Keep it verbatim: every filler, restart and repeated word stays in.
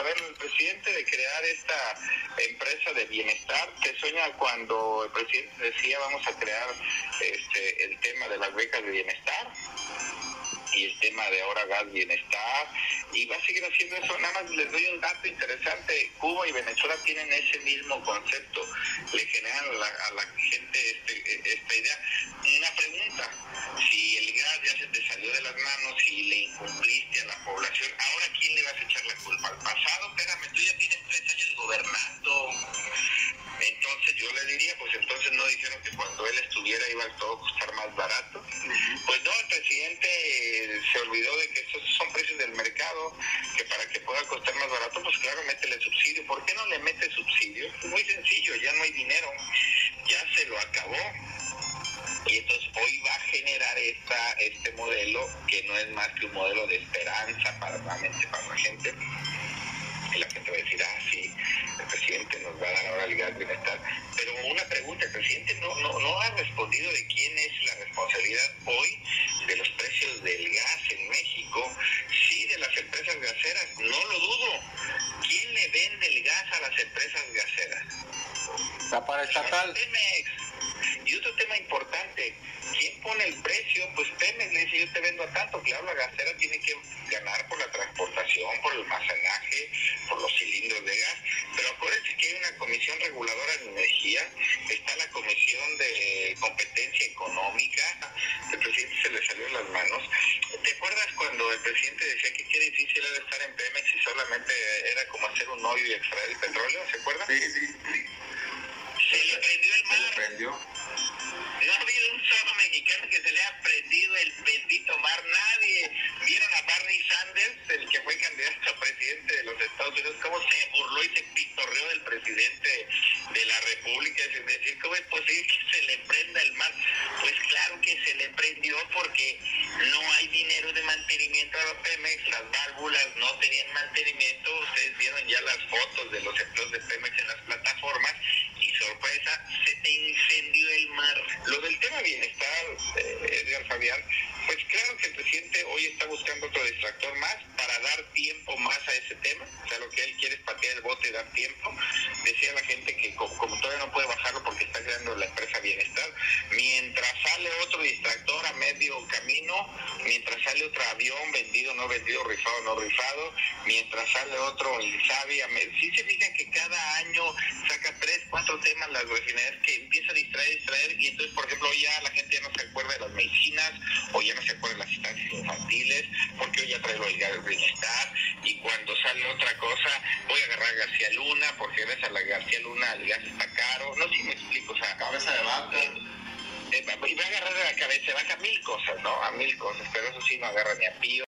ver, el presidente de crear esta empresa de bienestar, ¿te sueña cuando el presidente decía vamos a crear este el tema de las becas de bienestar? Y el tema de ahora gas bienestar, y va a seguir haciendo eso. Nada más les doy un dato interesante: Cuba y Venezuela tienen ese mismo concepto, le generan a la, a la gente este, esta idea. Una pregunta: si el gas ya se te salió de las manos y le incumpliste a la población, ¿ahora quién le vas a echar la culpa? ¿Al pasado? Espérame, tú ya tienes tres años gobernando. Entonces yo le diría, pues entonces no dijeron que cuando él estuviera iba a todo costar más barato. Pues no, el presidente se olvidó de que esos son precios del mercado, que para que pueda costar más barato, pues claro, métele subsidio. ¿Por qué no le mete subsidio? Pues muy sencillo, ya no hay dinero, ya se lo acabó. Y entonces hoy va a generar esta, este modelo, que no es más que un modelo de esperanza para la mente, para la gente. Y la gente va a decir, ah, sí, el presidente nos va a dar ahora el gas bienestar. Pero una pregunta: el presidente no, no, no ha respondido de quién es la responsabilidad hoy de los precios del gas en México. Sí, de las empresas gaseras, no lo dudo. ¿Quién le vende el gas a las empresas gaseras? La paraestatal. Pemex. Y otro tema importante: ¿quién pone el precio? Pues Pemex le dice, yo te vendo a tanto. Claro, la gasera tiene que ganar por la transportación, por el almacenaje, por los cilindros de gas. Pero acuérdense que hay una comisión reguladora de energía, está la comisión de competencia económica. El presidente se le salió de las manos. ¿Te acuerdas cuando el presidente decía que qué difícil era estar en Pemex y solamente era como hacer un hoyo y extraer el petróleo? ¿Se acuerdan? Sí, sí, sí. Se le prendió el mar. Se le prendió. No ha habido un solo mexicano que se le haya prendido el bendito mar, nadie. ¿Vieron a Bernie Sanders, el que fue candidato a presidente de los Estados Unidos, cómo se burló y se pitorreó del presidente de la República? Es decir, ¿cómo es posible que se le prenda el mar? Pues claro que se le prendió porque no hay dinero de mantenimiento a la Pemex, las válvulas no tenían mantenimiento. Ustedes vieron ya las fotos de los empleos de Pemex en las plataformas y, sorpresa, se te incendió el mar. Lo del tema bienestar, eh, Edgar, Fabián, pues claro que el presidente hoy está buscando otro distractor más para dar tiempo más a ese tema. O sea, lo que él quiere es patear el bote y dar tiempo. Decía la gente que como, como todavía no puede bajarlo porque está creando la empresa Bienestar, mientras sale otro distractor a medio camino, mientras sale otro avión vendido, no vendido, rifado, no rifado, mientras sale otro Insabi, a medio... ¿Sí se fijan que cada año saca tres, cuatro temas las refinerías que empieza a distraer, distraer, y entonces, por ejemplo, hoy ya la gente ya no se acuerda de las medicinas, o ya no se acuerda de las instancias infantiles, porque hoy ya trae el gas bienestar, y cuando sale otra cosa, voy a agarrar a García Luna, porque gracias a la García Luna el gas está caro. No sé si me explico, o sea, Cabeza de vaca. Eh, eh, y va a agarrar a la cabeza de vaca mil cosas, ¿no? A mil cosas, pero eso sí no agarra ni a Pío.